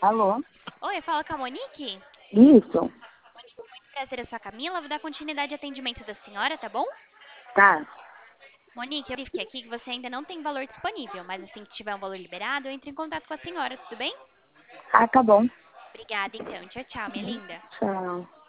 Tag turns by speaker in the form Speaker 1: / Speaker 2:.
Speaker 1: Alô?
Speaker 2: Oi, fala com a Monique.
Speaker 1: Isso?
Speaker 2: Prazer, eu sou a Camila. Vou dar continuidade ao atendimento da senhora, tá bom?
Speaker 1: Tá.
Speaker 2: Monique, eu verifiquei aqui que você ainda não tem valor disponível, mas assim que tiver um valor liberado, eu entro em contato com a senhora, tudo bem?
Speaker 1: Ah, tá bom.
Speaker 2: Obrigada, então. Tchau, tchau, minha linda.
Speaker 1: Tchau.